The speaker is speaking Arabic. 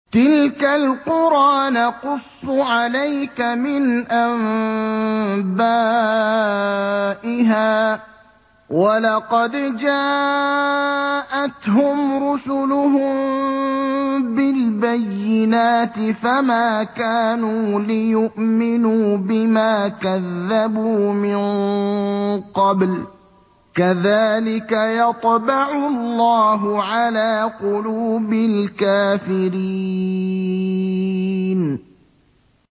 تِلْكَ الْقُرَىٰ نَقُصُّ عَلَيْكَ مِنْ أَنبَائِهَا ۚ وَلَقَدْ جَاءَتْهُمْ رُسُلُهُم بِالْبَيِّنَاتِ فَمَا كَانُوا لِيُؤْمِنُوا بِمَا كَذَّبُوا مِن قَبْلُ ۚ كَذَٰلِكَ يَطْبَعُ اللَّهُ عَلَىٰ قُلُوبِ الْكَافِرِينَ